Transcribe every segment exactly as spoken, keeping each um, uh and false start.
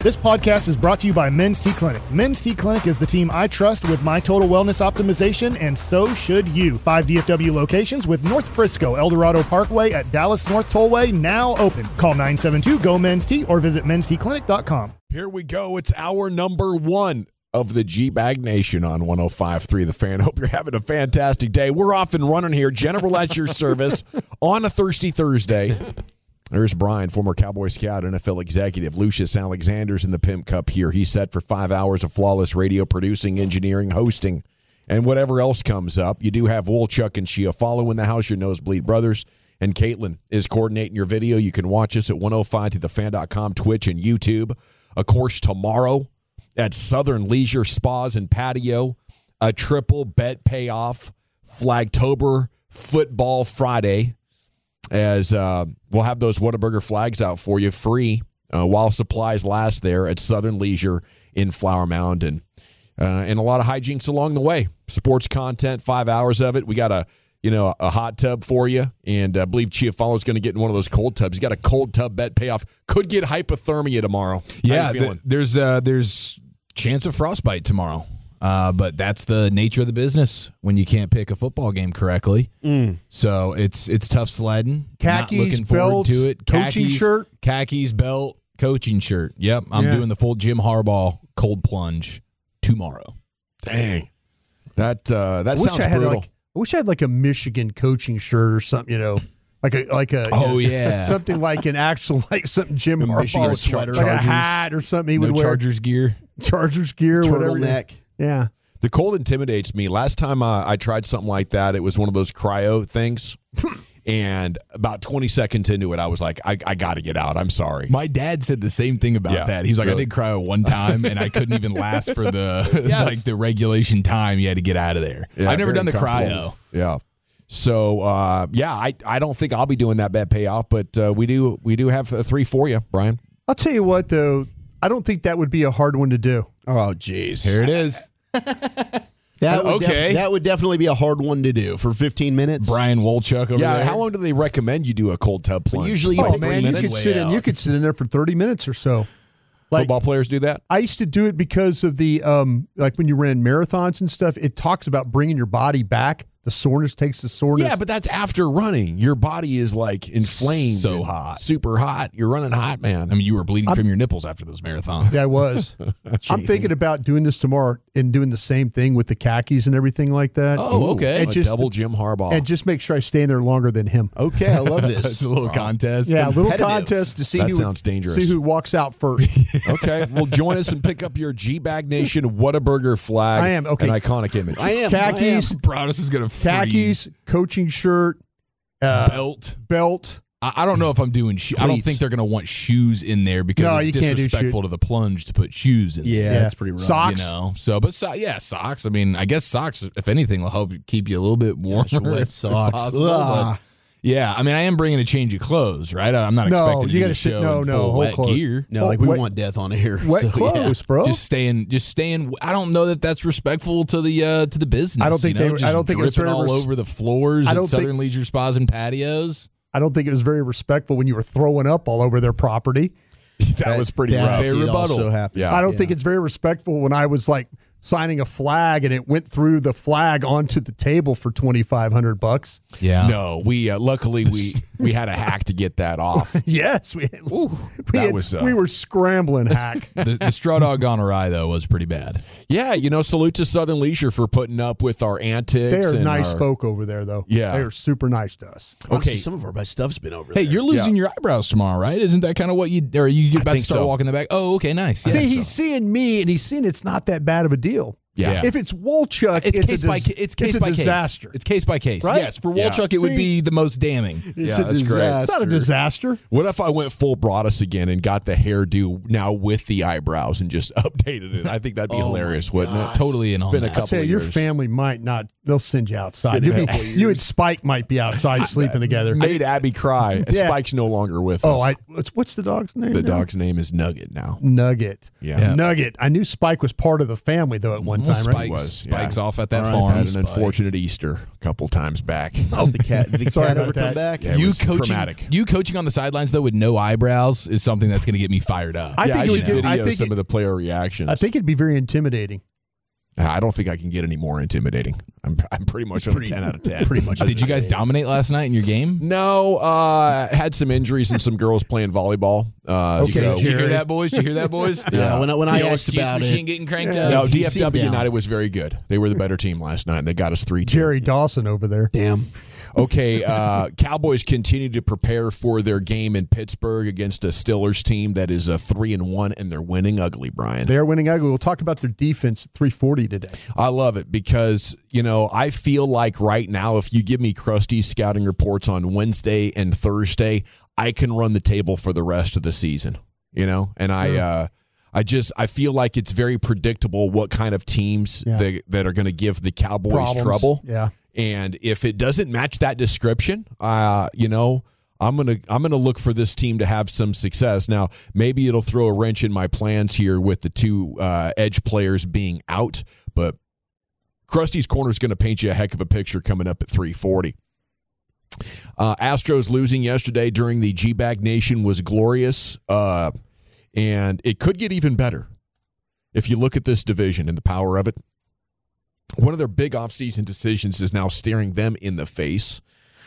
This podcast is brought to you by Men's T Clinic. Men's T Clinic is the team I trust with my total wellness optimization, and so should you. Five D F W locations with North Frisco, El Dorado Parkway at Dallas North Tollway now open. Call nine seven two, G O, Men's T or visit men's t clinic dot com. Here we go. It's our number one of the G-Bag Nation on one oh five point three The Fan. Hope you're having a fantastic day. We're off and running here. General at your service on a Thirsty Thursday. There's Brian, former Cowboy scout, N F L executive. Lucius Alexander's in the Pimp Cup here. He's set for five hours of flawless radio producing, engineering, hosting, and whatever else comes up. You do have Wolchuk and Chiafalo in the house, your Nosebleed Brothers. And Caitlin is coordinating your video. You can watch us at one oh five to the fan dot com, Twitch, and YouTube. Of course, tomorrow at Southern Leisure Spas and Patio, a triple bet payoff, Flagtober Football Friday, as uh, we'll have those Whataburger flags out for you free uh, while supplies last there at Southern Leisure in Flower Mound. And, uh, and a lot of hijinks along the way. Sports content, five hours of it. We got a you know a hot tub for you, and I believe Chiafalo's going to get in one of those cold tubs. He's got a cold tub bet payoff. Could get hypothermia tomorrow. Yeah, th- there's uh, there's chance of frostbite tomorrow. Uh, but that's the nature of the business when you can't pick a football game correctly. Mm. So it's it's tough sledding. Khakis, Not looking forward belt, to it. Khakis, coaching shirt. Khakis, belt, coaching shirt. Yep, I'm Yeah. doing the full Jim Harbaugh cold plunge tomorrow. Dang. That uh, that I wish sounds I had brutal. like I wish I had like a Michigan coaching shirt or something, you know. Like a like a Oh, you know, yeah. something like an actual like something Jim A Harbaugh Michigan would- sweater. like Chargers. a hat or something he No would wear. Chargers gear. Chargers gear, whatever. Turtleneck. Yeah. The cold intimidates me. Last time uh, I tried something like that, it was one of those cryo things. And about twenty seconds into it, I was like, I, I got to get out. I'm sorry. My dad said the same thing about Yeah, that. He was like, really. I did cryo one time, and I couldn't even last for the Yes. like the regulation time. You had to get out of there. Yeah, I've never very done the cryo. comfortable. Yeah. So, uh, yeah, I, I don't think I'll be doing that bet payoff, but uh, we do we do have a three for you, Brian. I'll tell you what though, I don't think that would be a hard one to do. Oh, jeez. Here it is. That would Okay. def- that would definitely be a hard one to do for fifteen minutes. Brian Wolchuk over Yeah, there. how long do they recommend you do a cold tub plunge? Usually, Oh like man, three you minutes. could sit in out. you could sit in there for thirty minutes or so. Like Football players do that? I used to do it because of the um like when you ran marathons and stuff, it talks about bringing your body back. The soreness takes the soreness. Yeah, but that's after running. Your body is like inflamed. So and hot. Super hot. You're running hot, man. I mean, you were bleeding from your nipples after those marathons. Yeah, I was. I'm thinking about doing this tomorrow and doing the same thing with the khakis and everything like that. Oh, okay. And a just- double Jim Harbaugh. And just make sure I stay in there longer than him. Okay, I love It's this. a little contest. Yeah, a little Competitive. contest to see That who sounds dangerous. see who walks out first. Okay, well, join us and pick up your G-Bag Nation Whataburger flag. I am, okay. An iconic image. I am. Khakis, Brownus is going to khakis, coaching shirt, uh, belt. belt. I, I don't know if I'm doing shoes. I don't Cleats. think they're going to want shoes in there because No, it's you can't do disrespectful to the plunge to put shoes in there. Yeah, that's pretty rough. Socks. You know, so but so, yeah, socks. I mean, I guess socks, if anything, will help keep you a little bit warmer. Gosh, wet if socks. possible, Ugh. but yeah, I mean, I am bringing a change of clothes, right? I'm not No, expecting to you do gotta the sit- show no, in no, full whole wet clothes. gear. No, like we Wet- want death on here. Wet So, yeah. clothes, bro. Just staying, just staying. I don't know that that's respectful to the uh, to the business. I don't think you know? they- I Just don't think it's dripping very all res- over the floors I at don't think- Southern Leisure Spas and patios. I don't think it was very respectful when you were throwing up all over their property. that was pretty that rough. Fair did rebuttal. also happen. Yeah. I don't think it's very respectful when I was like signing a flag and it went through the flag onto the table for twenty-five hundred bucks. Yeah, No, we uh, luckily we we had a hack to get that off. Yes, we, we, that had- was, uh, we were scrambling, hack. the, the straw dog gone awry though was pretty bad. Yeah, you know, salute to Southern Leisure for putting up with our antics. They are and nice our- folk over there, though. Yeah. They are super nice to us. Honestly, Okay. some of our best stuff's been over Hey, there. you're losing Yeah. your eyebrows tomorrow, right? Isn't that kind of what you? Or are you about to think start so. walking the back? Oh, okay, nice. Yeah, See, so- he's seeing me, and he's seeing it's not that bad of a deal. Yeah. If it's Wolchuk, It's, it's, case a by dis- ca- it's case a by disaster. case. It's case by case. Right? Yes, for Yeah. Wolchuk, it would See? be the most damning. It's Yeah, a that's great. disaster. It's not a disaster. What if I went full Broadus again and got the hairdo now with the eyebrows and just updated it? I think that'd be Oh hilarious, my wouldn't it? Totally in on Been a that. couple I'll tell you, of your years. family might not they'll send you outside. You'll be, you and Spike might be outside sleeping together. Made Abby cry. Yeah. Spike's no longer with Oh, us. I what's, what's the dog's name? the now? dog's name is Nugget now. Nugget. Yeah. Yeah. Nugget. I knew Spike was part of the family though at one Well, time, Spike's, right? Was, Spike's yeah. off at that All right. farm. Had an Spike. unfortunate Easter a couple times back. How's the cat? Did the Sorry cat about ever come that. back? Yeah, it You was coaching, traumatic. you coaching on the sidelines though with no eyebrows is something that's going to get me fired up. I yeah, think I it would should get- video I think some it- of the player reactions. I think it'd be very intimidating. I don't think I can get any more intimidating. I'm I'm pretty much on a ten out of ten. Pretty much. Did you guys dominate last night in your game? No, uh, had some injuries and some girls playing volleyball. Uh, Okay, so, Did you hear Jerry. that, boys? Did you hear that, boys? Yeah, when I, when I The old asked excuse about machine it, getting cranked Yeah. up. no, he D F seemed W down. United was very good. They were the better team last night, and they got us three two. Jerry Dawson over there. damn. Okay, uh, Cowboys continue to prepare for their game in Pittsburgh against a Steelers team that is a three and one, and they're winning ugly. Brian, They are winning ugly. We'll talk about their defense at three forty today. I love it because you know I feel like right now, if you give me Krusty's scouting reports on Wednesday and Thursday, I can run the table for the rest of the season. You know, and I. Uh, I just I feel like it's very predictable what kind of teams Yeah. that, that are going to give the Cowboys Problems. trouble. Yeah. And if it doesn't match that description, uh, you know, I'm gonna I'm gonna look for this team to have some success. Now, maybe it'll throw a wrench in my plans here with the two uh, edge players being out, but Krusty's Corner is going to paint you a heck of a picture coming up at three forty. Uh, Astros losing yesterday during the G-Bag Nation was glorious, uh, and it could get even better if you look at this division and the power of it. One of their big offseason decisions is now staring them in the face,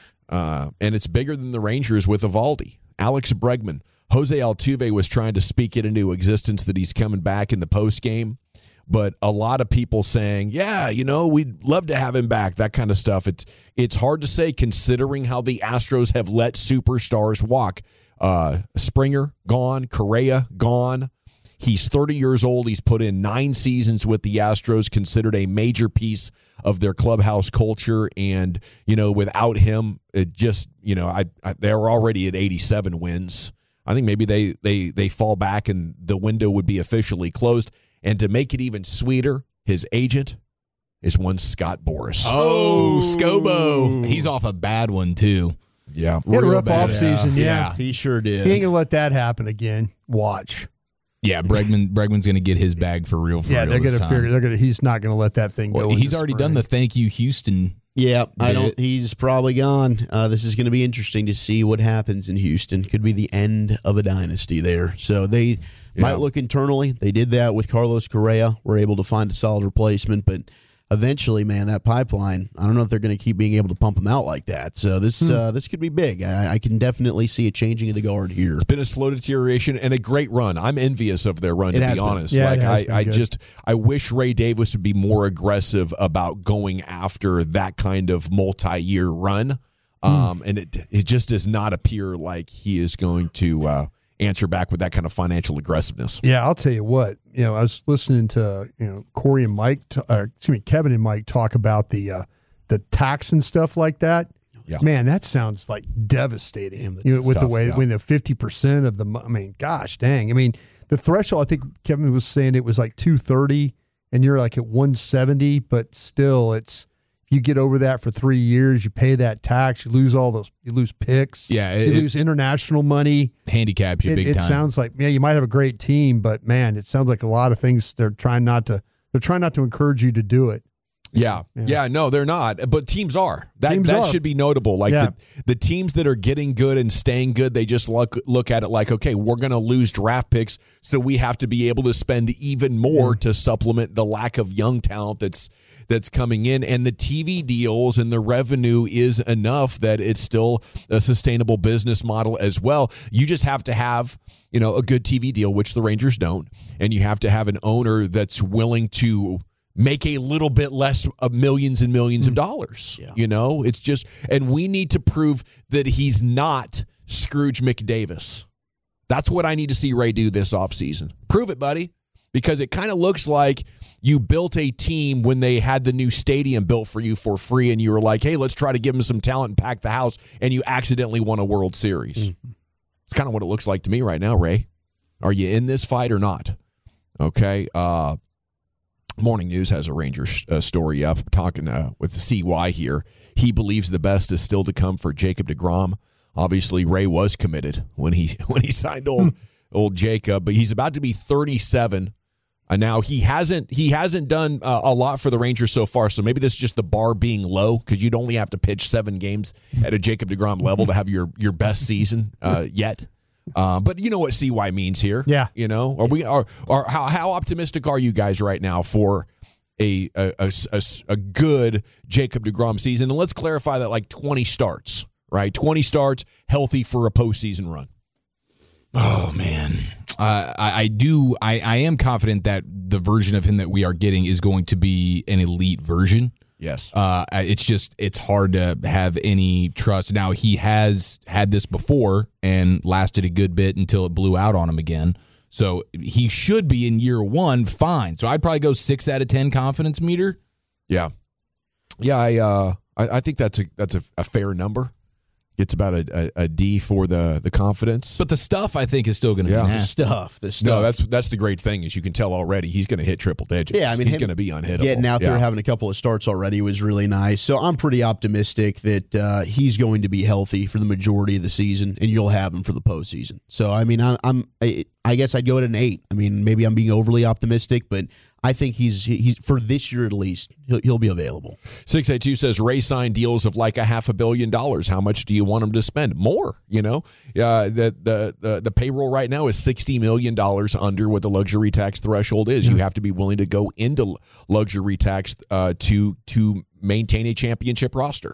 uh, and it's bigger than the Rangers with Evaldi. Alex Bregman, Jose Altuve was trying to speak it into existence that he's coming back in the postgame, but a lot of people saying, yeah, you know, we'd love to have him back, that kind of stuff. It's, it's hard to say considering how the Astros have let superstars walk. Uh, Springer, gone. Correa, gone. He's thirty years old. He's put in nine seasons with the Astros, considered a major piece of their clubhouse culture. And, you know, without him, it just, you know, I, I they're already at eighty-seven wins. I think maybe they, they, they fall back and the window would be officially closed. And to make it even sweeter, his agent is one Scott Boras. Oh, Scobo. He's off a bad one, too. Yeah. He had a real rough bad. offseason, yeah. Yeah. He sure did. He ain't going to let that happen again. Watch. Yeah, Bregman Bregman's going to get his bag for real for yeah, real they're this going to time. figure. They're going to. He's not going to let that thing Well, go. in he's the already spring. done the thank you, Houston. Yeah, I Did don't. it. He's probably gone. Uh, this is going to be interesting to see what happens in Houston. Could be the end of a dynasty there. So they Yeah. might look internally. They did that with Carlos Correa. Were able to find a solid replacement, but eventually, man, that pipeline. I don't know if they're going to keep being able to pump them out like that. So this Hmm. uh, this could be big. I, I can definitely see a changing of the guard here. Been a slow deterioration and a great run. I'm envious of their run, It to has be been. honest. Yeah, it like has I, been I good. just I wish Ray Davis would be more aggressive about going after that kind of multi-year run. Um, and it it just does not appear like he is going to uh, answer back with that kind of financial aggressiveness. Yeah, I'll tell you what. You know, I was listening to you know Corey and Mike, t- uh, excuse me, Kevin and Mike talk about the uh, the tax and stuff like that. Yeah. Man, that sounds like devastating. Damn, that you know, with tough, the way yeah. when the fifty percent of the, mo- I mean, gosh, dang. I mean, the threshold. I think Kevin was saying it was like two thirty, and you're like at one seventy, but still, it's if you get over that for three years, you pay that tax, you lose all those, you lose picks, Yeah, you it- lose international money. Handicaps you It, big it time. sounds like, yeah, you might have a great team, but man, it sounds like a lot of things they're trying not to. They're trying not to encourage you to do it. Yeah. Yeah. yeah, no, they're not. But teams are. That Teams that are. should be notable. Like Yeah. the, the teams that are getting good and staying good, they just look look at it like, okay, we're going to lose draft picks, so we have to be able to spend even more to supplement the lack of young talent that's that's coming in. And the T V deals and the revenue is enough that it's still a sustainable business model as well. You just have to have, you know, a good T V deal, which the Rangers don't, and you have to have an owner that's willing to make a little bit less of millions and millions of dollars. Yeah. You know, it's just, and we need to prove that he's not Scrooge McDavis. That's what I need to see Ray do this offseason. Prove it, buddy, because it kind of looks like you built a team when they had the new stadium built for you for free, and you were like, hey, let's try to give him some talent and pack the house, and you accidentally won a World Series. Mm-hmm. It's kind of what it looks like to me right now, Ray. Are you in this fight or not? Okay. Uh, Morning News has a Rangers uh, story up talking uh, with the C Y here. He believes the best is still to come for Jacob deGrom. Obviously, Ray was committed when he when he signed old old Jacob, but he's about to be thirty-seven. And now he hasn't he hasn't done uh, a lot for the Rangers so far. So maybe this is just the bar being low because you'd only have to pitch seven games at a Jacob deGrom level to have your your best season uh, yet. Uh, but you know what C Y means here. Yeah. You know, are we are, are how how optimistic are you guys right now for a a, a, a a good Jacob deGrom season? And let's clarify that like twenty starts, right? twenty starts, healthy for a postseason run. Oh man, uh, I, I do. I, I am confident that the version of him that we are getting is going to be an elite version. Yes. Uh, it's just it's hard to have any trust. Now he has had this before and lasted a good bit until it blew out on him again. So he should be in year one fine. So I'd probably go six out of ten confidence meter. Yeah. Yeah. I uh I, I think that's a that's a, a fair number. It's about a, a, a D for the the confidence. But the stuff I think is still going to Yeah. be The nasty. stuff, the stuff. No, that's that's the great thing is you can tell already he's going to hit triple digits. Yeah, I mean, he's him going to be unhittable. Getting out there, Yeah. having a couple of starts already was really nice. So I'm pretty optimistic that uh, he's going to be healthy for the majority of the season, and you'll have him for the postseason. So I mean, I'm, I'm I, I guess I'd go at an eight. I mean, maybe I'm being overly optimistic, but I think he's he's for this year at least he'll, he'll be available. six eight two says Ray signed deals of like a half a billion dollars. How much do you want him to spend? More, you know. Uh, the, the the the payroll right now is sixty million dollars under what the luxury tax threshold is. You have to be willing to go into luxury tax uh, to to maintain a championship roster.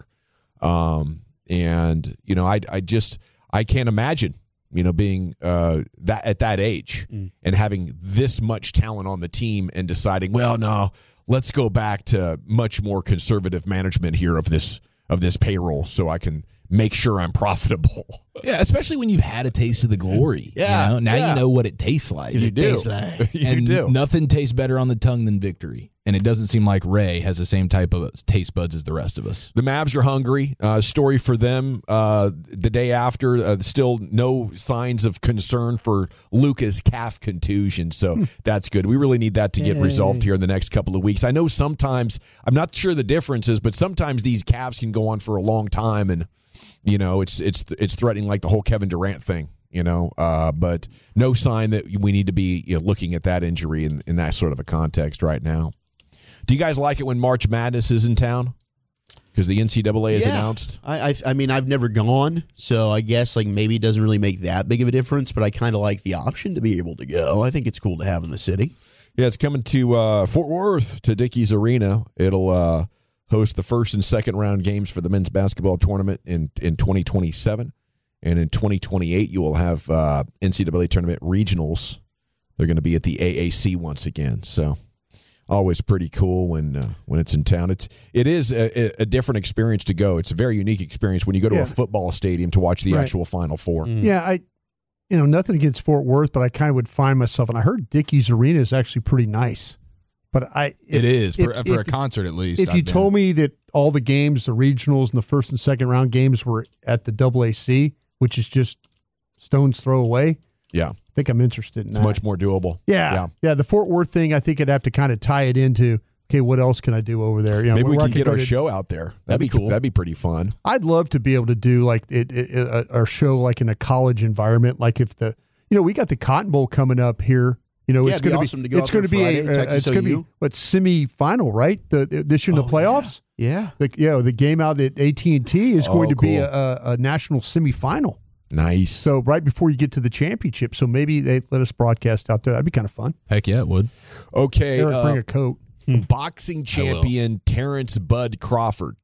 Um, and you know, I I just I can't imagine. You know, being uh, that at that age mm. and having this much talent on the team and deciding, well, no, let's go back to much more conservative management here of this of this payroll, so I can make sure I'm profitable. Yeah, especially when you've had a taste of the glory. Yeah, you know? Now yeah. you know what it tastes like. You do. Like. you and do. Nothing tastes better on the tongue than victory. And it doesn't seem like Ray has the same type of taste buds as the rest of us. The Mavs are hungry. Uh, story for them uh, the day after. Uh, still no signs of concern for Luka's calf contusion. So that's good. We really need that to get resolved here in the next couple of weeks. I know sometimes, I'm not sure the differences, but sometimes these calves can go on for a long time. And, you know, it's it's it's threatening like the whole Kevin Durant thing. You know, uh, but no sign that we need to be you know, looking at that injury in, in that sort of a context right now. Do you guys like it when March Madness is in town? Because the N C double A has Yeah. announced. I, I I mean, I've never gone, so I guess like maybe it doesn't really make that big of a difference, but I kind of like the option to be able to go. I think it's cool to have in the city. Yeah, it's coming to uh, Fort Worth to Dickies Arena. It'll uh, host the first and second round games for the men's basketball tournament in, in twenty twenty-seven. And in twenty twenty-eight, you will have uh, N C double A tournament regionals. They're going to be at the A A C once again. So always pretty cool when uh, when it's in town. It's it is a, a different experience to go. It's a very unique experience when you go to Yeah. a football stadium to watch the Right. actual Final Four. Yeah, I, you know, nothing against Fort Worth, but I kind of would find myself, and I heard Dickies Arena is actually pretty nice. But I, It is, for, if- for a if- concert at least. If you told me that all the games, the regionals and the first and second round games were at the double A C, which is just stone's throw away, Yeah, I think I'm interested in it's that. much more doable. yeah, yeah. yeah, The Fort Worth thing, I think I'd have to kind of tie it into, okay, what else can I do over there? You know, Maybe we where I can could get go our to- show out there. That'd, That'd be be cool. That'd be pretty fun. I'd love to be able to do like it, it, it, uh, our show like in a college environment. Like if the, you know, we got the Cotton Bowl coming up here. You know, Yeah, it's it'd be going awesome be, to go it's out going to there be Friday, a, uh, Texas it's going to O U. be what semi-final, right? The, the this year in the Oh, yeah. playoffs. Yeah. The, yeah, the game out at A T and T is Oh, going to be cool. a, a, a national semifinal. Nice. So right before you get to the championship. So maybe they let us broadcast out there. That'd be kind of fun. Heck yeah, it would. Okay, Eric, uh, bring a coat. boxing champion Terrence Bud Crawford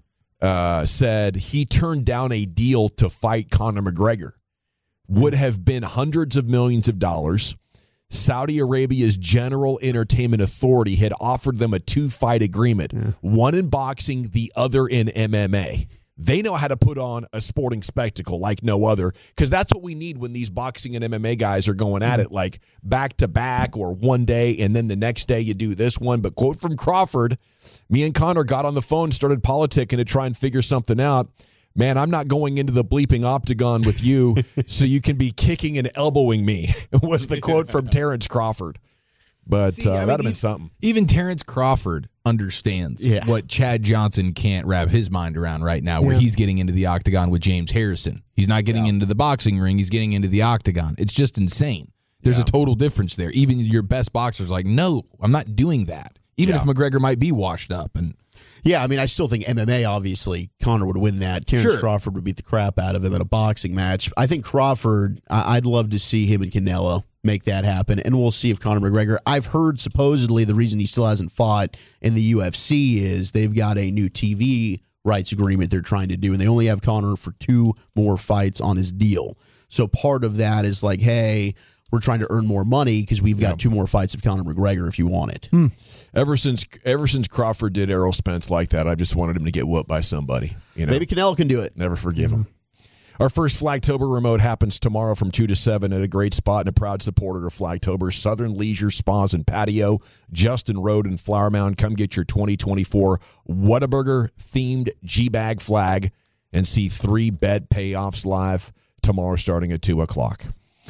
uh, said he turned down a deal to fight Conor McGregor. Would have been hundreds of millions of dollars. Saudi Arabia's General Entertainment Authority had offered them a two-fight agreement, one in boxing, the other in M M A. They know how to put on a sporting spectacle like no other, because that's what we need when these boxing and M M A guys are going at it, like back-to-back or one day, and then the next day you do this one. But quote from Crawford, me and Conor got on the phone, started politicking to try and figure something out. Man, I'm not going into the bleeping octagon with you so you can be kicking and elbowing me, was the quote from Terrence Crawford. But See, uh, I mean, that'd have been even- something. Even Terrence Crawford understands Yeah. what Chad Johnson can't wrap his mind around right now, where Yeah. he's getting into the octagon with James Harrison. He's not getting into the boxing ring. He's getting into the octagon. It's just insane. There's Yeah. a total difference there. Even your best boxer's like, no, I'm not doing that. Even Yeah. if McGregor might be washed up. And Yeah, I mean, I still think M M A, obviously, Conor would win that. Terrence Sure. Crawford would beat the crap out of him at a boxing match. I think Crawford, I- I'd love to see him and Canelo make that happen, and we'll see if Conor McGregor, I've heard supposedly the reason he still hasn't fought in the U F C is they've got a new T V rights agreement they're trying to do, and they only have Conor for two more fights on his deal. So part of that is like, hey, we're trying to earn more money because we've got Yeah. two more fights of Conor McGregor if you want it. Ever since ever since Crawford did Errol Spence like that, I just wanted him to get whooped by somebody. You know, Maybe Canelo can do it. never forgive him. Our first Flagtober remote happens tomorrow from two to seven at a great spot and a proud supporter of Flagtober, Southern Leisure Spas and Patio, Justin Road and Flower Mound. Come get your twenty twenty-four Whataburger-themed G-Bag flag and see three bet payoffs live tomorrow starting at two o'clock.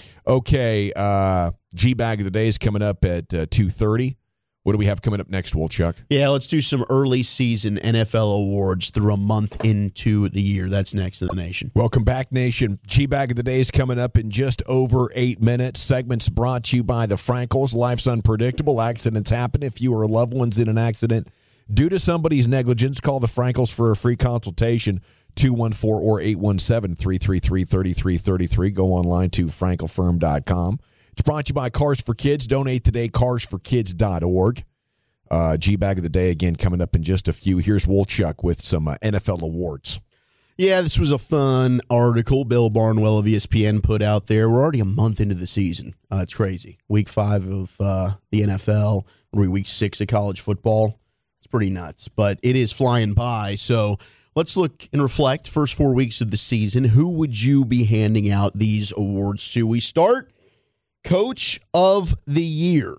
Okay, uh, G-Bag of the Day is coming up at uh, two thirty. What do we have coming up next, Wolchuk? Yeah, let's do some early season N F L awards through a month into the year. That's next to the nation. Welcome back, Nation. G-Bag of the Day is coming up in just over eight minutes. Segments brought to you by the Frankels. Life's unpredictable. Accidents happen. If you or a loved one's in an accident due to somebody's negligence, call the Frankels for a free consultation, two one four or eight one seven, three three three, three three three three. Go online to frankel firm dot com. It's brought to you by Cars for Kids. Donate today, cars for kids dot org. Uh, G-Bag of the Day, again, coming up in just a few. Here's Wolchuk with some uh, N F L awards. Yeah, this was a fun article Bill Barnwell of E S P N put out there. We're already a month into the season. Uh, it's crazy. Week five of uh, the N F L, we're week six of college football. It's pretty nuts, but it is flying by. So let's look and reflect. First four weeks of the season, who would you be handing out these awards to? We start Coach of the Year.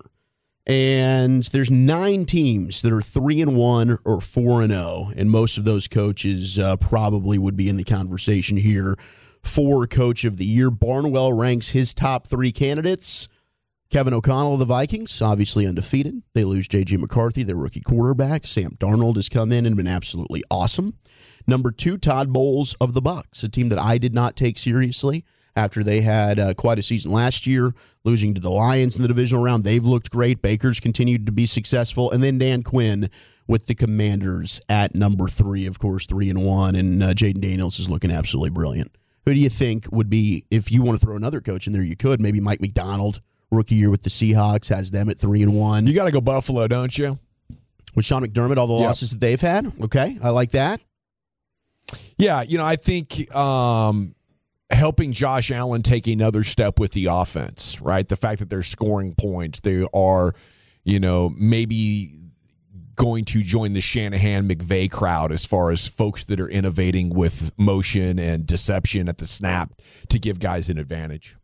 And there's nine teams that are three and one or four and zero, and most of those coaches uh, probably would be in the conversation here for Coach of the Year. Barnwell ranks his top three candidates. Kevin O'Connell of the Vikings, obviously undefeated. They lose J J McCarthy, their rookie quarterback. Sam Darnold has come in and been absolutely awesome. Number two, Todd Bowles of the Bucs, a team that I did not take seriously after they had uh, quite a season last year, losing to the Lions in the divisional round. They've looked great. Baker's continued to be successful. And then Dan Quinn with the Commanders at number three, of course, three and one. And uh, Jaden Daniels is looking absolutely brilliant. Who do you think would be, if you want to throw another coach in there, you could. Maybe Mike McDonald, rookie year with the Seahawks, has them at three and one. You got to go Buffalo, don't you? With Sean McDermott, all the Yep. losses that they've had. Okay, I like that. Yeah, you know, I think um, helping Josh Allen take another step with the offense, right? The fact that they're scoring points, they are, you know, maybe going to join the Shanahan McVay crowd as far as folks that are innovating with motion and deception at the snap to give guys an advantage.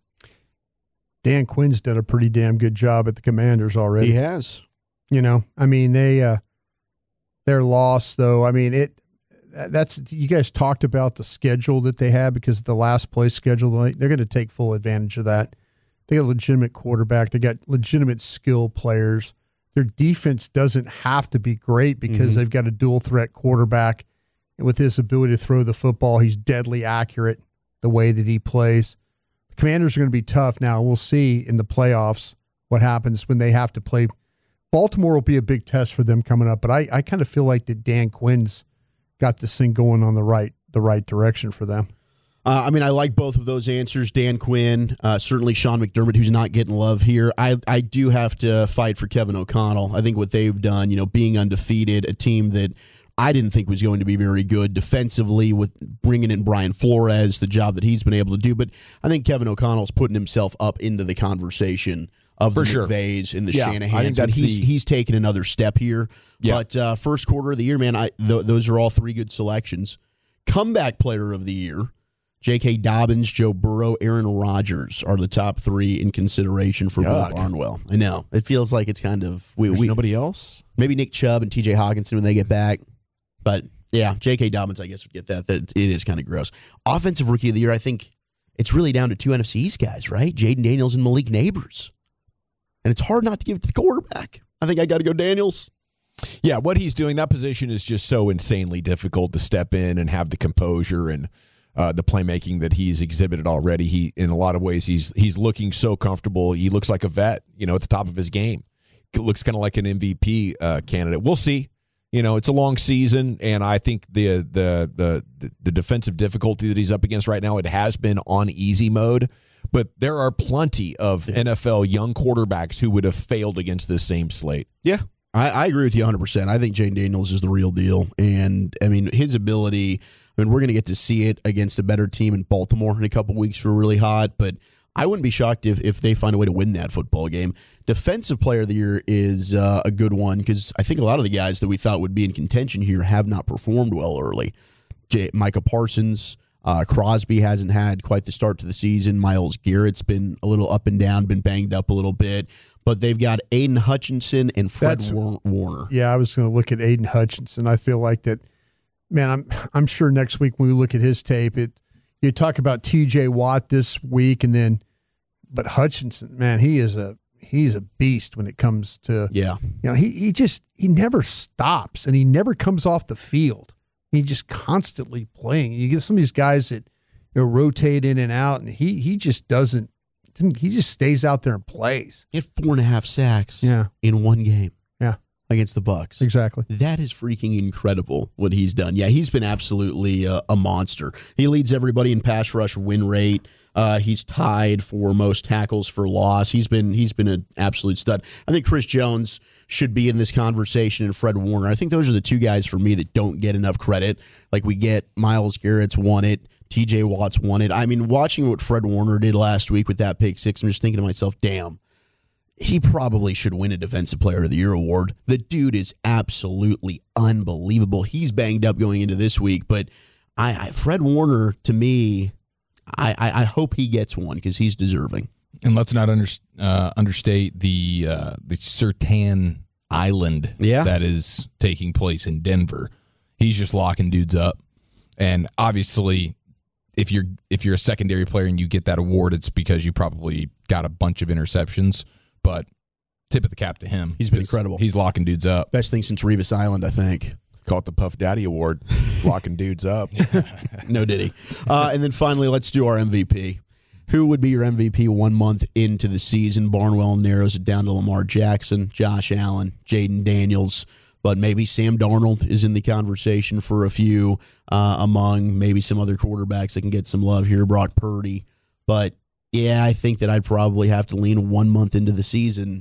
Dan Quinn's done a pretty damn good job at the Commanders already. He has. You know, I mean, they, uh, their loss, though, I mean, it, that's, you guys talked about the schedule that they had because the last place schedule, they're going to take full advantage of that. They got a legitimate quarterback. They got legitimate skill players. Their defense doesn't have to be great because Mm-hmm. they've got a dual threat quarterback. And with his ability to throw the football, he's deadly accurate the way that he plays. The Commanders are going to be tough. Now, we'll see in the playoffs what happens when they have to play. Baltimore will be a big test for them coming up, but I, I kind of feel like that Dan Quinn's got this thing going on the right the right direction for them. Uh, I mean, I like both of those answers. Dan Quinn, uh, certainly Sean McDermott, who's not getting love here. I, I do have to fight for Kevin O'Connell. I think what they've done, you know, being undefeated, a team that I didn't think was going to be very good defensively with bringing in Brian Flores, the job that he's been able to do. But I think Kevin O'Connell's putting himself up into the conversation of For the sure. McVays and the Yeah, I Shanahans. think that's he's the- he's taken another step here. Yeah. But uh, first quarter of the year, man, I th- those are all three good selections. Comeback player of the year, J K. Dobbins, Joe Burrow, Aaron Rodgers are the top three in consideration for Bill Yuck. Barnwell. I know. It feels like it's kind of we, There's we nobody else? maybe Nick Chubb and T J Hawkinson when they get back. But yeah, J K. Dobbins, I guess, would get that. That it is kind of gross. Offensive rookie of the year, I think it's really down to two N F C East guys, right? Jaden Daniels and Malik Neighbors. and it's hard not to give it to the quarterback. I think I got to go Daniels. Yeah, what he's doing, that position is just so insanely difficult to step in and have the composure and uh, the playmaking that he's exhibited already. He, in a lot of ways, he's he's looking so comfortable. He looks like a vet, you know, at the top of his game. It looks kind of like an M V P uh, candidate. We'll see. You know, it's a long season, and I think the, the the the defensive difficulty that he's up against right now, it has been on easy mode. But there are plenty of N F L young quarterbacks who would have failed against this same slate. Yeah. I, I agree with you one hundred percent. I think Jane Daniels is the real deal. And, I mean, his ability, I mean, we're going to get to see it against a better team in Baltimore in a couple weeks who are really hot. But I wouldn't be shocked if, if they find a way to win that football game. Defensive Player of the Year is uh, a good one because I think a lot of the guys that we thought would be in contention here have not performed well early. J- Micah Parsons, uh, Crosby hasn't had quite the start to the season. Myles Garrett's been a little up and down, been banged up a little bit. But they've got Aiden Hutchinson and Fred That's, War- Warner. Yeah, I was going to look at Aiden Hutchinson. I feel like that, man, I'm I'm sure next week when we look at his tape, it you talk about T J Watt this week, and then, but Hutchinson, man, he is a he's a beast when it comes to, Yeah. you know, he, he just, he never stops, and he never comes off the field. He's just constantly playing. You get some of these guys that, you know, rotate in and out, and he he just doesn't, he just stays out there and plays. He had four and a half sacks Yeah. in one game. Yeah. Against the Bucks. Exactly. That is freaking incredible what he's done. Yeah, he's been absolutely uh, a monster. He leads everybody in pass rush win rate. Uh, he's tied for most tackles for loss. He's been he's been an absolute stud. I think Chris Jones should be in this conversation, and Fred Warner. I think those are the two guys for me that don't get enough credit. Like we get Myles Garrett's won it. T J Watt's won it. I mean, watching what Fred Warner did last week with that pick six, I'm just thinking to myself, damn, he probably should win a Defensive Player of the Year award. The dude is absolutely unbelievable. He's banged up going into this week, but I, I Fred Warner, to me, I, I, I hope he gets one because he's deserving. And let's not under, uh, understate the uh, the Sertan Island Yeah. that is taking place in Denver. He's just locking dudes up, and obviously, if you're if you're a secondary player and you get that award, it's because you probably got a bunch of interceptions. But tip of the cap to him. He's been incredible. He's locking dudes up. Best thing since Revis Island, I think. Call it the Puff Daddy Award, locking dudes up. No diddy. Uh, and then finally, let's do our M V P. Who would be your M V P one month into the season? Barnwell narrows it down to Lamar Jackson, Josh Allen, Jaden Daniels, but maybe Sam Darnold is in the conversation for a few uh, among maybe some other quarterbacks that can get some love here, Brock Purdy. But, yeah, I think that I'd probably have to lean one month into the season.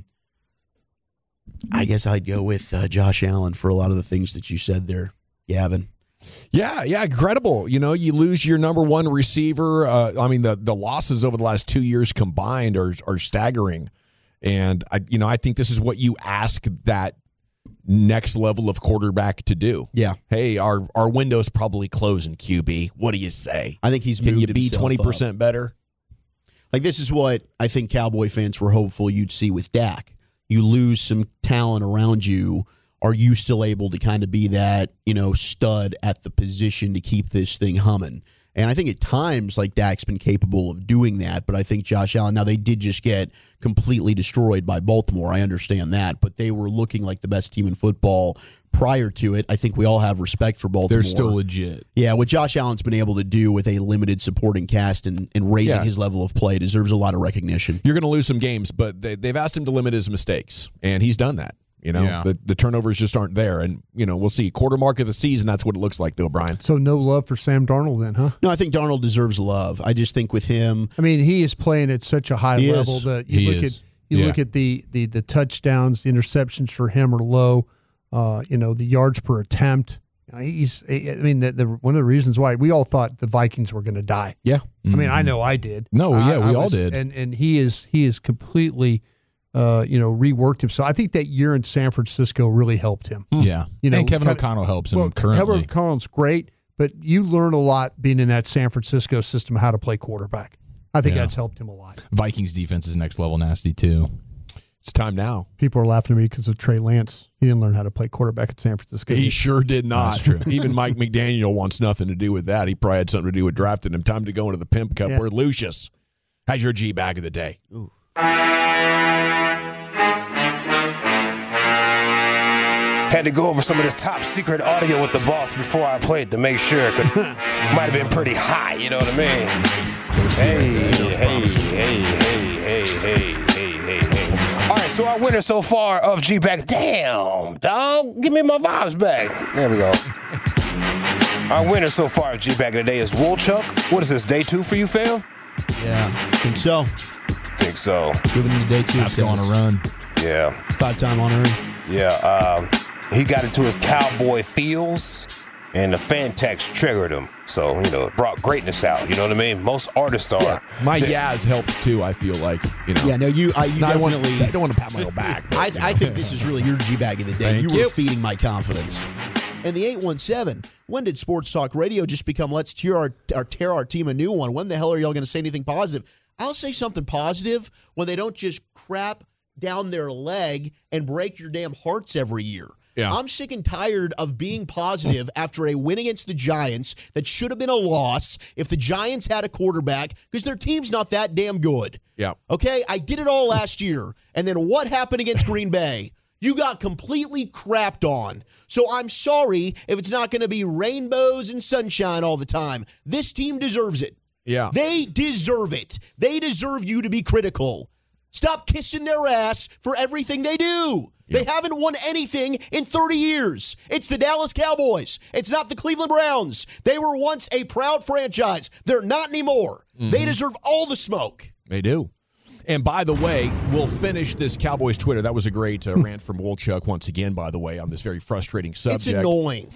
I guess I'd go with uh, Josh Allen for a lot of the things that you said there, Gavin. Yeah, yeah, incredible. You know, you lose your number one receiver. Uh, I mean, the the losses over the last two years combined are are staggering. And, I, you know, I think this is what you ask that next level of quarterback to do. Yeah. Hey, our, our window's probably closing, Q B. What do you say? I think he's Can moved you be himself twenty percent up. better? Like, this is what I think Cowboy fans were hopeful you'd see with Dak. You lose some talent around you. Are you still able to kind of be that, you know, stud at the position to keep this thing humming? And I think at times, like, Dak's been capable of doing that, but I think Josh Allen, now they did just get completely destroyed by Baltimore. I understand that, but they were looking like the best team in football prior to it. I think we all have respect for Baltimore. They're still legit. Yeah, what Josh Allen's been able to do with a limited supporting cast and, and raising Yeah. his level of play deserves a lot of recognition. You're going to lose some games, but they, they've asked him to limit his mistakes, and he's done that. You know, Yeah. the, the turnovers just aren't there. And, you know, we'll see. Quarter mark of the season, that's what it looks like, though, Brian. So no love for Sam Darnold then, huh? No, I think Darnold deserves love. I just think with him, I mean, he is playing at such a high He level is. that you He look is. at you Yeah. look at the, the the touchdowns, the interceptions for him are low. Uh, you know, the yards per attempt. He's. I mean, the, the one of the reasons why we all thought the Vikings were going to die. yeah, I mean, I know I did. No, I- yeah, I we all was- did. And and he is he is completely, uh, you know, reworked himself. I think that year in San Francisco really helped him. Yeah. You know, and Kevin kinda- O'Connell helps him Well, currently. Kevin O'Connell's great, but you learn a lot being in that San Francisco system how to play quarterback. I think Yeah. that's helped him a lot. Vikings defense is next level nasty, too. It's time now. People are laughing at me because of Trey Lance. He didn't learn how to play quarterback at San Francisco. He sure did not. That's true. Even Mike McDaniel wants nothing to do with that. He probably had something to do with drafting him. Time to go into the Pimp Cup Yeah. where Lucius has your G bag of the day. Had to go over some of this top secret audio with the boss before I played to make sure. Cause might have been pretty high, you know what I mean? Hey, hey, hey, hey, hey, hey, hey, hey, hey. All right, so our winner so far of G-Bag. Damn, dog. Give me my vibes back. There we go. Our winner so far of G-Bag today is Woolchuck. What is this, day two for you, fam? Yeah, think so. Think so. Moving into day two. Have on a run. Yeah. Five-time on earn. Yeah, um, he got into his cowboy feels, and the fan text triggered him. So, you know, it brought greatness out. You know what I mean? Most artists are. Yeah, my they, Yaz helps too, I feel like. You know. Yeah, no, you, I, you no, definitely. I, want, I don't want to pat my own back. But, I, you know. I think this is really your G-Bag of the day. Thank you were you. feeding my confidence. And the eight one seven, when did Sports Talk Radio just become let's tear our, our, tear our team a new one? When the hell are y'all going to say anything positive? I'll say something positive when they don't just crap down their leg and break your damn hearts every year. Yeah. I'm sick and tired of being positive after a win against the Giants that should have been a loss if the Giants had a quarterback because their team's not that damn good. Yeah. Okay? I did it all last year. And then what happened against Green Bay? You got completely crapped on. So I'm sorry if it's not going to be rainbows and sunshine all the time. This team deserves it. Yeah. They deserve it. They deserve you to be critical. Stop kissing their ass for everything they do. They haven't won anything in thirty years. It's the Dallas Cowboys. It's not the Cleveland Browns. They were once a proud franchise. They're not anymore. Mm-hmm. They deserve all the smoke. They do. And by the way, we'll finish this Cowboys Twitter. That was a great uh, rant from Woolchuck once again, by the way, on this very frustrating subject. It's annoying.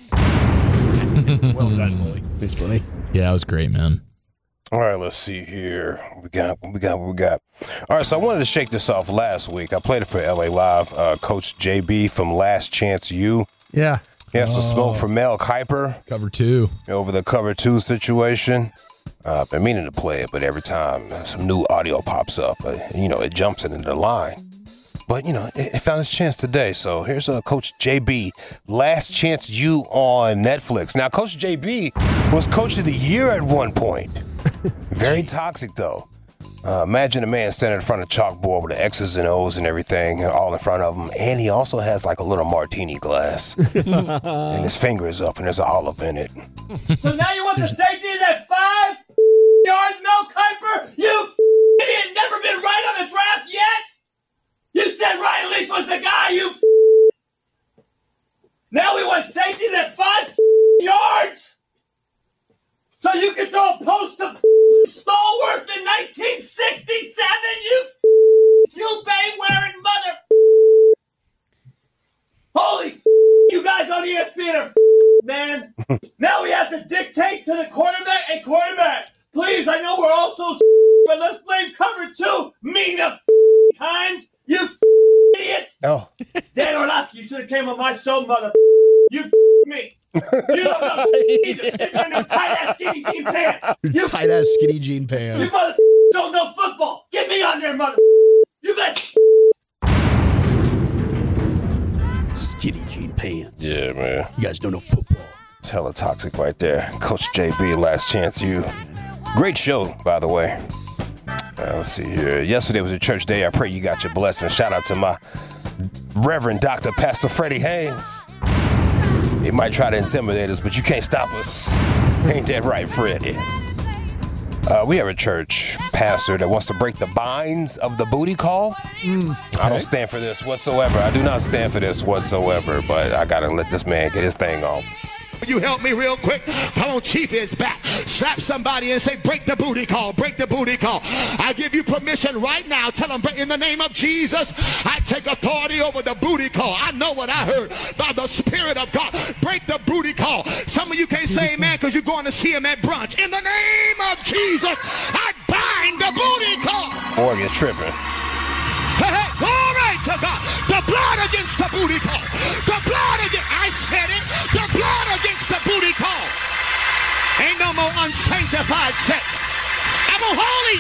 Well done, Bully. Thanks, buddy. Yeah, that was great, man. All right, let's see here. We got, we got, what we got. All right, so I wanted to shake this off last week. I played it for L A Live. Uh, Coach J B from Last Chance U. Yeah. He has to smoke for Mel Kiper Cover two. over the cover two situation. Uh, I've been meaning to play it, but every time some new audio pops up, uh, you know, it jumps it into the line. But, you know, it, it found its chance today. So here's uh, Coach J B, Last Chance U on Netflix. Now, Coach J B was Coach of the Year at one point. Very toxic, though. Uh, imagine a man standing in front of a chalkboard with the X's and O's and everything all in front of him. And he also has like a little martini glass. And his finger is up and there's an olive in it. So now you want the safety at five yards, Mel Kiper? You idiot, never been right on the draft yet? You said Ryan Leaf was the guy, you Now we want safeties at five yards? So you can throw a post to Stallworth in nineteen sixty-seven, you Drew Bay wearing mother. Holy you guys on E S P N are man. Now we have to dictate to the quarterback. Hey, quarterback, please, I know we're all so but let's blame cover two. Mean the times, you idiots. Oh. Dan Orlovsky, you should have came on my show, mother. You me. You don't know either. Sitting in them tight-ass skinny jean pants. You Tight-ass skinny jean You pants. mother don't know football. Get me on there, mother. You got Skinny jean pants. Yeah, man. You guys don't know football. It's hella toxic right there. Coach J B, Last Chance U. Great show, by the way. Uh, let's see here. Yesterday was a church day. I pray you got your blessing. Shout out to my Reverend Doctor Pastor Freddie Haynes. He might try to intimidate us, but you can't stop us. Ain't that right, Freddie? Uh, we have a church pastor that wants to break the binds of the booty call. Mm, okay. I don't stand for this whatsoever. I do not stand for this whatsoever, but I got to let this man get his thing off. You help me real quick. Come on, Chief is back. Slap somebody and say, break the booty call, break the booty call. I give you permission right now. Tell them, in the name of Jesus, I take authority over the booty call. I know what I heard by the Spirit of God. Break the booty call. Some of you can't say amen because you're going to see him at brunch. In the name of Jesus, I bind the booty call. Boy, gets tripping. Hey, hey, glory to God. The blood against the booty call. The blood against, I said it. The blood against the booty call. Ain't no more unsanctified sex. I'm a holy.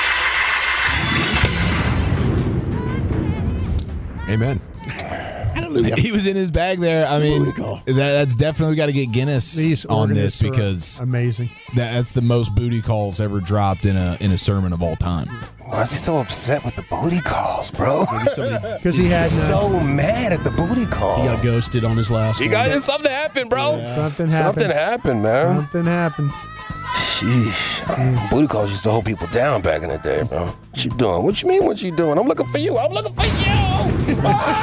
Amen. I don't Hallelujah. He was in his bag there. I mean, that, that's definitely got to get Guinness These on this organists are because amazing. that, that's the most booty calls ever dropped in a in a sermon of all time. Why is he so upset with the booty calls, bro? Because he had none. so mad at the booty calls. He got ghosted on his last You one. guys, something happened, bro. Something happened. Something happened, man. Something happened. Sheesh. Booty calls used to hold people down back in the day, bro. What you doing? What you mean what you doing? I'm looking for you. I'm looking for you.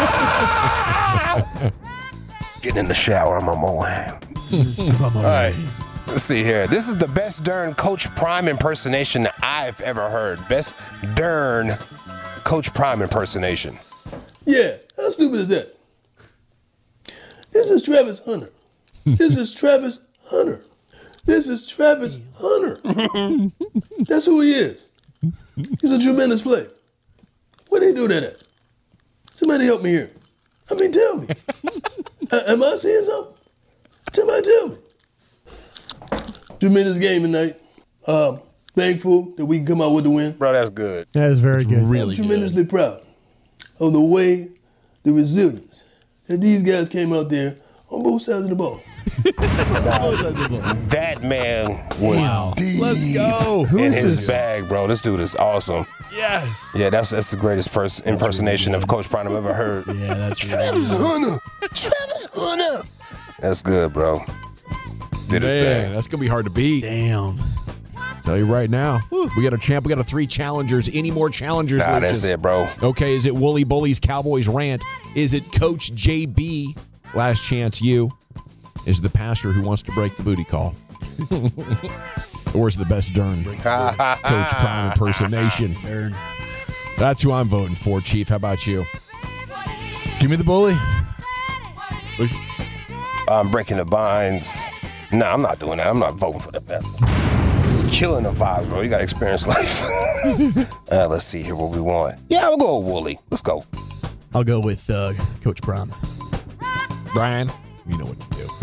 Getting in the shower. I'm on my way. All right. Let's see here. This is the best darn Coach Prime impersonation I've ever heard. Best darn Coach Prime impersonation. Yeah, how stupid is that? This is Travis Hunter. This is Travis Hunter. This is Travis Hunter. That's who he is. He's a tremendous player. Where did he do that at? Somebody help me here. I mean, tell me. A- am I seeing something? Somebody tell me. Tremendous game tonight. Um, thankful that we can come out with the win. Bro, that's good. That is very good. Really I'm tremendously proud of the way, the resilience that these guys came out there on both sides of the ball. That man was deep Let's go. Who in is his this? bag, bro. This dude is awesome. Yes. Yeah, that's that's the greatest pers- impersonation of Coach Prime I've ever heard. Yeah, that's really Travis Hunter. Travis Hunter. That's good, bro. Did his Man, thing. that's going to be hard to beat. Damn. Tell you right now. We got a champ. We got a three challengers. Any more challengers? Nah, Lucius? that's it, bro. Okay, is it Wooly Bullies Cowboys Rant? Is it Coach J B? Last chance you. Is the pastor who wants to break the booty call? Or is the best darn Coach Prime impersonation? That's who I'm voting for, Chief. How about you? Give me the bully. I'm breaking the binds. Nah, I'm not doing that. I'm not voting for the best. It's killing the vibes, bro. You got to experience life. uh, let's see here what we want. Yeah, we'll go with Wooly. Let's go. I'll go with uh, Coach Prime. Brian, you know what to do.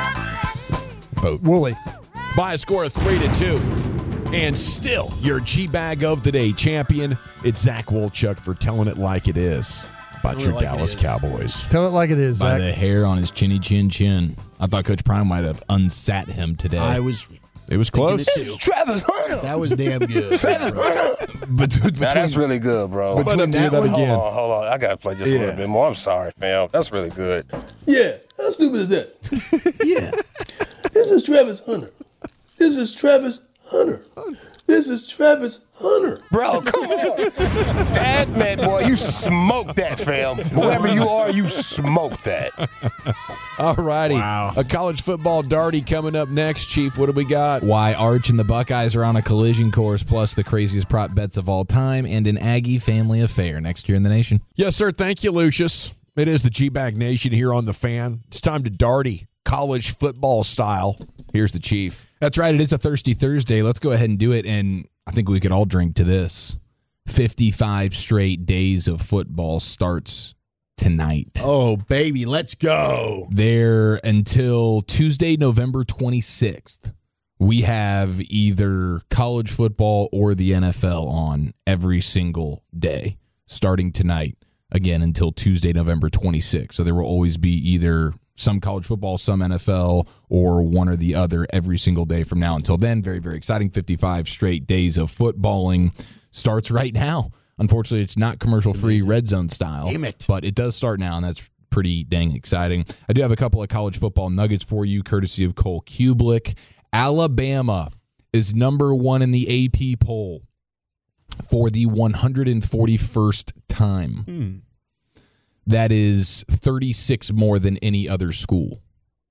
Vote. Wooly. By a score of three to two. And still, your G-Bag of the Day champion. It's Zach Wolchuk for telling it like it is about Tell it your like it Dallas is. Cowboys. Tell it like it is, By Zach. the hair on his chinny chin chin. I thought Coach Prime might have unsat him today. I was It was close. thinking it too. Travis Hunter. That was damn good. Travis Hunter. between, Now, that's really good, bro. Let him do that Hold again. on, hold on. I got to play just a little bit more. I'm sorry, fam. That's really good. Yeah, how stupid is that? Yeah. This is Travis Hunter. This is Travis Hunter. This is Travis Hunter. Bro, come on. That, man, boy, you smoked that, fam. Whoever you are, you smoked that. All righty. Wow. A college football darty coming up next, Chief. What do we got? Why Arch and the Buckeyes are on a collision course, plus the craziest prop bets of all time, and an Aggie family affair next year in the nation. Yes, sir. Thank you, Lucius. It is the G-Bag Nation here on The Fan. It's time to darty, college football style. Here's the Chief. That's right. It is a Thirsty Thursday. Let's go ahead and do it, and I think we could all drink to this. fifty-five straight days of football starts tonight. Oh, baby, let's go. There until Tuesday, November twenty-sixth. We have either college football or the N F L on every single day, starting tonight, again, until Tuesday, November twenty-sixth. So there will always be either some college football, some N F L, or one or the other every single day from now until then. Very, very exciting. fifty-five straight days of footballing starts right now. Unfortunately, it's not commercial-free red zone style, Damn it. but it does start now, and that's pretty dang exciting. I do have a couple of college football nuggets for you, courtesy of Cole Kubelik. Alabama is number one in the A P poll for the one hundred forty-first time. Hmm. That is thirty-six more than any other school.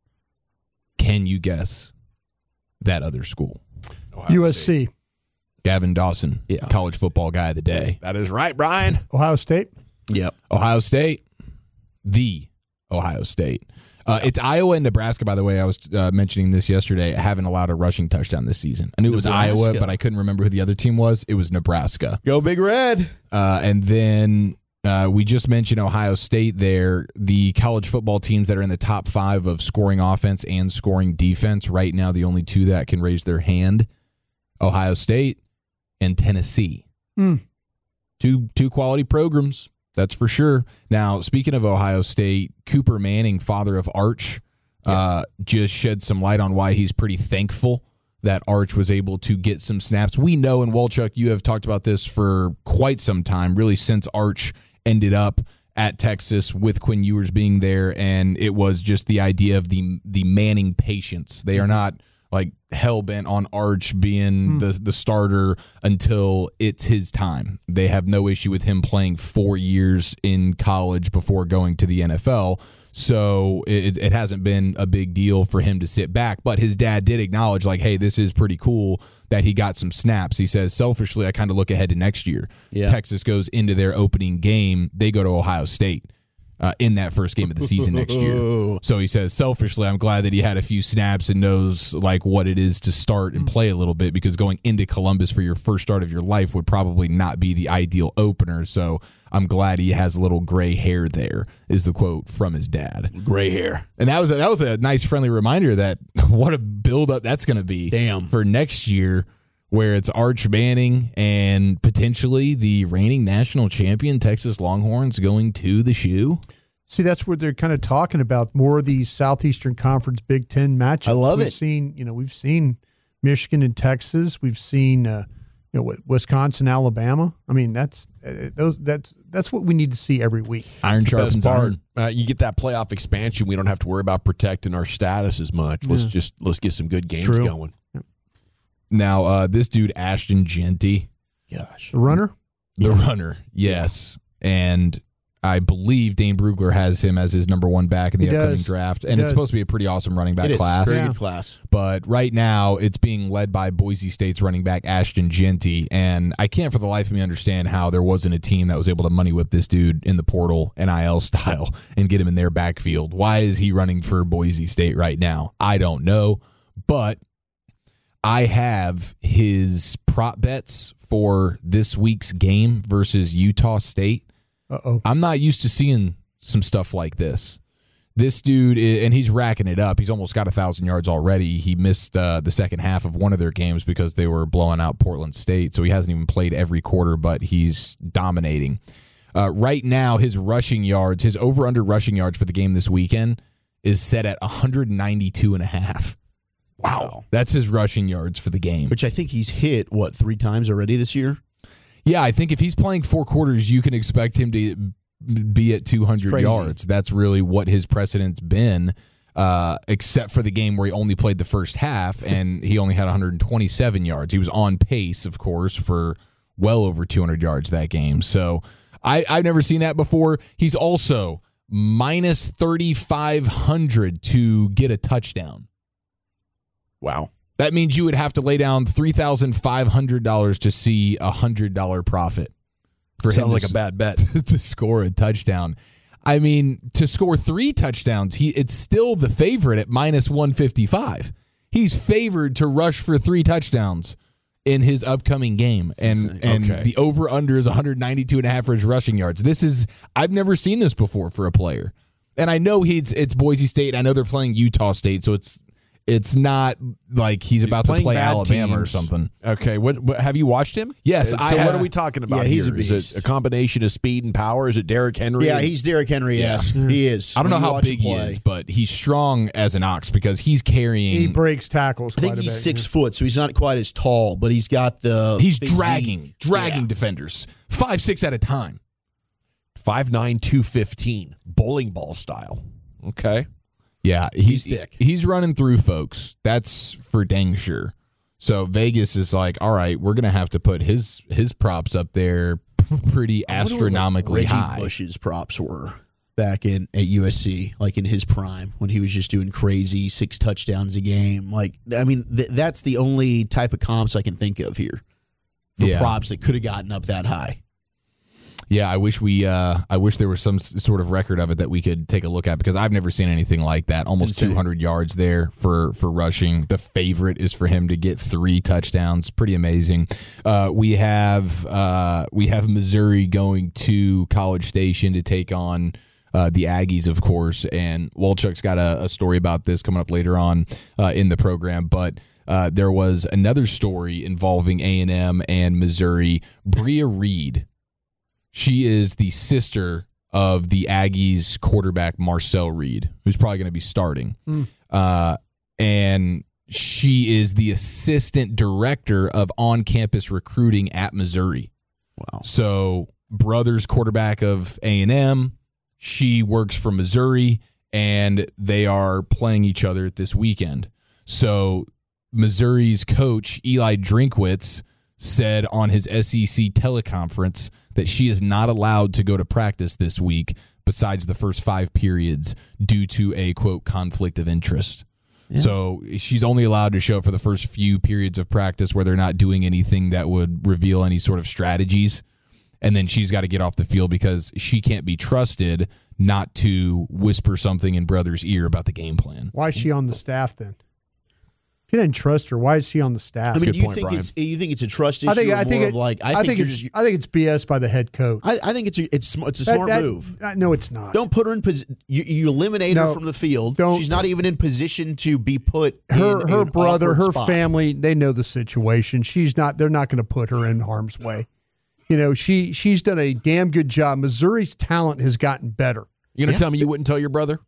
Can you guess that other school? Ohio U S State. C. Gavin Dawson, Yeah. college football guy of the day. That is right, Brian. Ohio State. Yep. Ohio State, the Ohio State. Uh, it's Iowa and Nebraska, by the way. I was uh, mentioning this yesterday, haven't allowed a rushing touchdown this season. I knew it was Nebraska. Iowa, but I couldn't remember who the other team was. It was Nebraska. Go Big Red. Uh, and then uh, we just mentioned Ohio State there. The college football teams that are in the top five of scoring offense and scoring defense right now, the only two that can raise their hand, Ohio State and Tennessee. Mm. Two two quality programs. that's for sure. Now, speaking of Ohio State, Cooper Manning, father of Arch, yeah. uh, just shed some light on why he's pretty thankful that Arch was able to get some snaps. We know, and Walchuk, you have talked about this for quite some time, really since Arch ended up at Texas with Quinn Ewers being there, and it was just the idea of the the Manning patience. They are not like hell-bent on Arch being hmm. the, the starter until it's his time. They have no issue with him playing four years in college before going to the N F L. So it, it hasn't been a big deal for him to sit back. But his dad did acknowledge, like, hey, this is pretty cool that he got some snaps. He says, selfishly, I kind of look ahead to next year. Yeah. Texas goes into their opening game. They go to Ohio State. Uh, in that first game of the season next year. So he says, selfishly, I'm glad that he had a few snaps and knows like what it is to start and play a little bit, because going into Columbus for your first start of your life would probably not be the ideal opener. So I'm glad he has a little gray hair there, is the quote from his dad. Gray hair. And that was a, that was a nice friendly reminder that what a build-up that's going to be Damn. for next year, where it's Arch Manning and potentially the reigning national champion Texas Longhorns going to the shoe. See, that's what they're kind of talking about, more of these Southeastern Conference Big Ten matchups. I love we've it. Seen, you know, we've seen Michigan and Texas. We've seen, uh, you know, Wisconsin, Alabama. I mean, that's uh, those. That's that's what we need to see every week. Iron sharpens iron. Uh, you get that playoff expansion. We don't have to worry about protecting our status as much. Let's Yeah. just let's get some good games true. going. Now, uh, this dude, Ashton Genty. Gosh. The runner? The yeah. runner, yes. Yeah. And I believe Dane Brugler has him as his number one back in the he upcoming does. draft. He And does. it's supposed to be a pretty awesome running back It class. is. Very Yeah. good class. But right now, it's being led by Boise State's running back, Ashton Genty. And I can't for the life of me understand how there wasn't a team that was able to money whip this dude in the portal, N I L style, and get him in their backfield. Why is he running for Boise State right now? I don't know. But I have his prop bets for this week's game versus Utah State. Uh-oh. I'm not used to seeing some stuff like this. This dude, and he's racking it up. He's almost got one thousand yards already. He missed uh, the second half of one of their games because they were blowing out Portland State, so he hasn't even played every quarter, but he's dominating. Uh, right now, his rushing yards, his over-under rushing yards for the game this weekend is set at one ninety-two and a half. Wow. That's his rushing yards for the game. Which I think he's hit, what, three times already this year? Yeah, I think if he's playing four quarters, you can expect him to be at two hundred yards. That's really what his precedent's been, uh, except for the game where he only played the first half, and he only had one twenty-seven yards. He was on pace, of course, for well over two hundred yards that game. So I, I've never seen that before. He's also minus thirty-five hundred to get a touchdown. Wow. That means you would have to lay down three thousand five hundred dollars to see a one hundred dollars profit. For Sounds him like to, a bad bet. to score a touchdown. I mean, to score three touchdowns, he it's still the favorite at minus one fifty-five. He's favored to rush for three touchdowns in his upcoming game. And insane. and Okay. the over-under is one ninety-two and a half for his rushing yards. This is, I've never seen this before for a player. And I know he's it's Boise State. I know they're playing Utah State, so it's It's not like he's about to playing play bad Alabama or teams. something. Okay, what, what have you watched him? Yes, Uh, I So have. what are we talking about Yeah, he's here? a Is beast. it a combination of speed and power? Is it Derrick Henry? Yeah, he's Derrick Henry. Yes, he is. I don't know When you how watch him big he play. is, but he's strong as an ox because he's carrying. He breaks tackles. I think quite a he's bit. six foot, so he's not quite as tall, but he's got the. he's physique. dragging, dragging Yeah. defenders five, six at a time. five nine, two fifteen, bowling ball style. Okay. Yeah, he's He's thick. he's running through folks. That's for dang sure. So Vegas is like, all right, we're gonna have to put his his props up there pretty I wonder what, like, astronomically Reggie high. Bush's props were back in at U S C, like in his prime when he was just doing crazy six touchdowns a game. Like, I mean, th- that's the only type of comps I can think of here for Yeah. props that could have gotten up that high. Yeah, I wish we, uh, I wish there was some s- sort of record of it that we could take a look at because I've never seen anything like that. Almost insane. two hundred yards there for for rushing. The favorite is for him to get three touchdowns. Pretty amazing. Uh, we have uh, we have Missouri going to College Station to take on uh, the Aggies, of course. And Walchuk's got a, a story about this coming up later on uh, in the program, but. Uh, there was another story involving A and M and Missouri. Bria Reed. She is the sister of the Aggies quarterback Marcel Reed, who's probably going to be starting. Mm. Uh, and she is the assistant director of on-campus recruiting at Missouri. Wow. So brother's quarterback of A and M. She works for Missouri, and they are playing each other this weekend. So Missouri's coach, Eli Drinkwitz, said on his S E C teleconference that she is not allowed to go to practice this week besides the first five periods due to a, quote, conflict of interest. Yeah. So she's only allowed to show up for the first few periods of practice where they're not doing anything that would reveal any sort of strategies. And then she's got to get off the field because she can't be trusted not to whisper something in brother's ear about the game plan. Why is she on the staff then? If you didn't trust her, why is she on the staff? I mean, Good do you point, think Brian. it's you think it's a trust issue? I think or I think more it, of like I, I think, think you're it's just, I think it's B S by the head coach. I, I think it's a, it's it's a That- smart that- move. uh, no, it's not. Don't put her in position. You, you eliminate her No, from the field. don't- She's not even in position to be put. her in her an brother, awkward her spot. family, they know the situation. She's not. They're not going to put her in harm's way. You know, she she's done a damn good job. Missouri's talent has gotten better. You gonna Yeah. tell me you wouldn't tell your brother?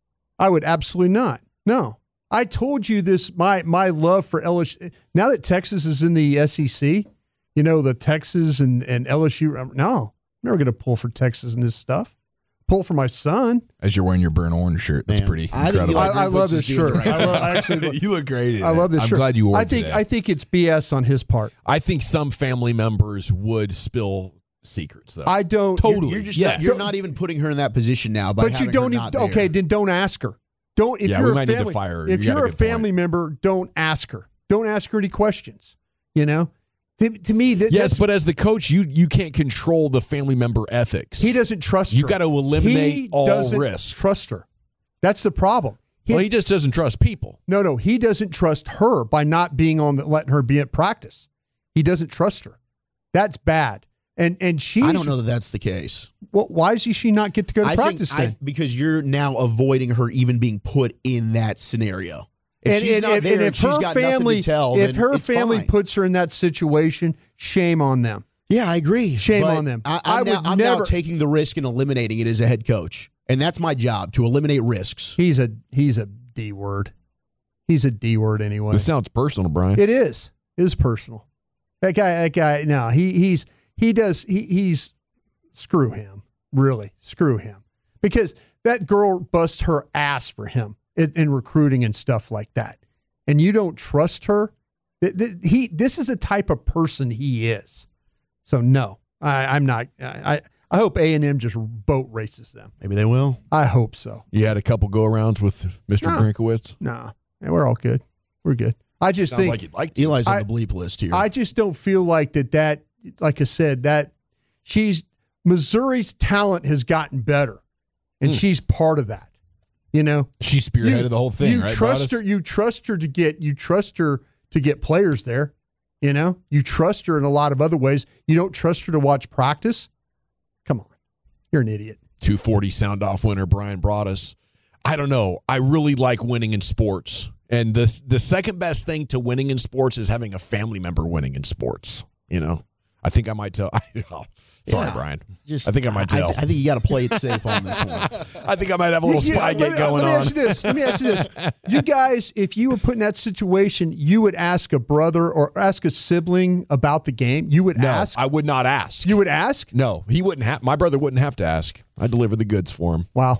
I would absolutely not. No. I told you this, my my love for L S U. Now that Texas is in the S E C, you know, the Texas and, and L S U, no, I'm never going to pull for Texas in this stuff. Pull for my son. As you're wearing your burnt orange shirt. That's Man, pretty I think incredible. you like I, I Greg love Woods this is doing shirt. the right I, love, I actually love, You look great. In I it. love this I'm shirt. glad you wore I it think today. I think it's B S on his part. I think some family members would spill secrets, though. I don't. Totally. You're just Yes. not, you're not even putting her in that position now. By But you having don't her even. not there. Okay, then don't ask her. Don't. If Yeah, you're we a might need to family, fire her. If You got a you're a good point. family member, don't ask her. Don't ask her any questions. You know, to, to me, that, yes, that's, but as the coach, you you can't control the family member ethics. he doesn't trust her. You got to eliminate he all doesn't risk. Trust her. That's the problem. He, Well, he just doesn't trust people. no, no, he doesn't trust her by not being on the, letting her be at practice. He doesn't trust her. That's bad. And and she's. I don't know that that's the case. Well, why does she not get to go to I practice think then? I, because you're now avoiding her even being put in that scenario. If and, she's and, not and, there, and if if she's her got family, nothing to tell, if then her it's family fine. puts her in that situation, shame on them. Yeah, I agree. Shame But on them. I, I I'm, now, would I'm now never- taking the risk and eliminating it as a head coach, and that's my job to eliminate risks. He's a he's a D word. He's a D word anyway. This sounds personal, Brian. It is. It is personal. That guy. That guy. No, he he's he does. He he's screw him. Really, screw him. Because that girl busts her ass for him in, in recruiting and stuff like that, and you don't trust her. Th- th- He. This is the type of person he is. So no, I, I'm not. I I hope A and M just boat races them. Maybe they will. I hope so. You had a couple go arounds with Mister No. Grinkowitz. Nah, yeah, we're all good. We're good. I just Sounds think like you'd like to. Eli's on I- the bleep list here. I just don't feel like that. That, like I said, that she's Missouri's talent has gotten better, and Hmm. she's part of that. You know, She spearheaded You- the whole thing, You right? trust Broadus? her. You trust her to get. You trust her to get players there. You know, you trust her in a lot of other ways. You don't trust her to watch practice. Come on, you're an idiot. two forty sound off winner Brian Broadus. I don't know. I really like winning in sports. And the the second best thing to winning in sports is having a family member winning in sports. You know, I think I might tell. oh, sorry, Yeah. Brian. just, I think I might tell. I, th- I think you got to play it safe on this one. I think I might have a little You- you- spy let gate me- going let me on. ask you this. Let me ask you this. You guys, if you were put in that situation, you would ask a brother or ask a sibling about the game. You would No, ask. I would not ask. You would ask. No, he wouldn't have. My brother wouldn't have to ask. I deliver the goods for him. Wow.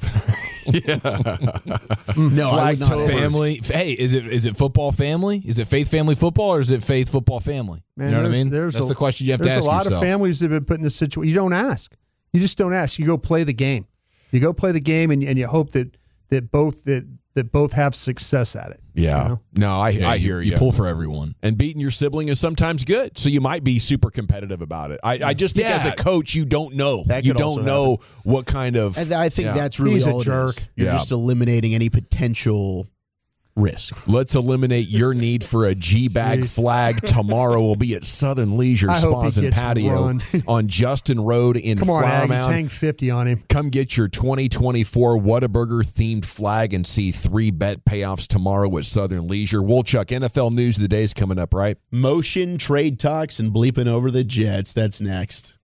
No, I would not. Flagtovers. Family. Hey, is it is it football family? Is it faith family football or is it faith football family? Man, you know what I there's- mean? there's That's a- the question you have to There's ask a lot yourself. of families that have been put in this situation. You don't ask. You just don't ask. You go play the game. You go play the game, and, and you hope that that both that that both have success at it. Yeah. You know? No, I, Yeah, I you, hear you you. pull for everyone. And beating your sibling is sometimes good. So you might be super competitive about it. I, I just think Yeah. as a coach, you don't know. That You could don't also know what kind of. And I think Yeah. that's really He's a all it is. jerk. You're Yeah. just eliminating any potential risk. Let's eliminate your need for a G-Bag Jeez. flag tomorrow. We'll be at Southern Leisure I hope he Spas and gets Patio run. on Justin Road in Come on, Flower Aggies, Mound. hang fifty on him. Come get your twenty twenty-four Whataburger themed flag and see three bet payoffs tomorrow at Southern Leisure. Wolchuk, N F L News of the Day is coming up, right? Motion, trade talks, and bleeping over the Jets. That's next.